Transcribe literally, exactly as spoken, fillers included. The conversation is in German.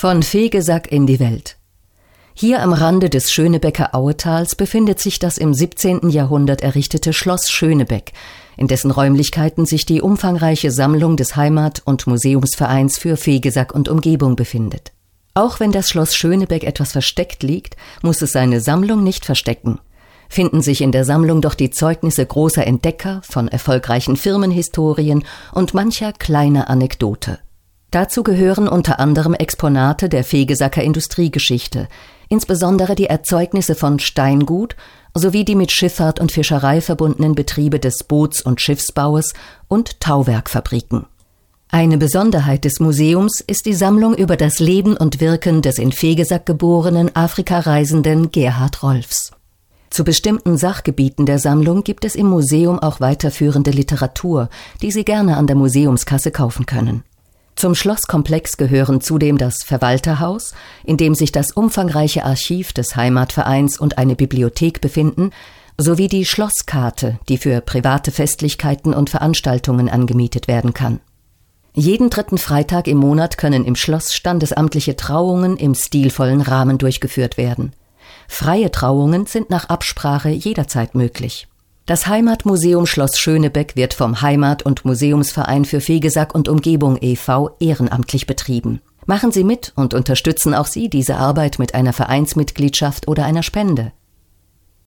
Von Fegesack in die Welt. Hier am Rande des Schönebecker Auetals befindet sich das im siebzehnten Jahrhundert errichtete Schloss Schönebeck, in dessen Räumlichkeiten sich die umfangreiche Sammlung des Heimat- und Museumsvereins für Fegesack und Umgebung befindet. Auch wenn das Schloss Schönebeck etwas versteckt liegt, muss es seine Sammlung nicht verstecken. Finden sich in der Sammlung doch die Zeugnisse großer Entdecker, von erfolgreichen Firmenhistorien und mancher kleiner Anekdote. Dazu gehören unter anderem Exponate der Fegesacker Industriegeschichte, insbesondere die Erzeugnisse von Steingut sowie die mit Schifffahrt und Fischerei verbundenen Betriebe des Boots- und Schiffsbaues und Tauwerkfabriken. Eine Besonderheit des Museums ist die Sammlung über das Leben und Wirken des in Fegesack geborenen Afrikareisenden Gerhard Rolfs. Zu bestimmten Sachgebieten der Sammlung gibt es im Museum auch weiterführende Literatur, die Sie gerne an der Museumskasse kaufen können. Zum Schlosskomplex gehören zudem das Verwalterhaus, in dem sich das umfangreiche Archiv des Heimatvereins und eine Bibliothek befinden, sowie die Schlosskarte, die für private Festlichkeiten und Veranstaltungen angemietet werden kann. Jeden dritten Freitag im Monat können im Schloss standesamtliche Trauungen im stilvollen Rahmen durchgeführt werden. Freie Trauungen sind nach Absprache jederzeit möglich. Das Heimatmuseum Schloss Schönebeck wird vom Heimat- und Museumsverein für Fegesack und Umgebung e V ehrenamtlich betrieben. Machen Sie mit und unterstützen auch Sie diese Arbeit mit einer Vereinsmitgliedschaft oder einer Spende.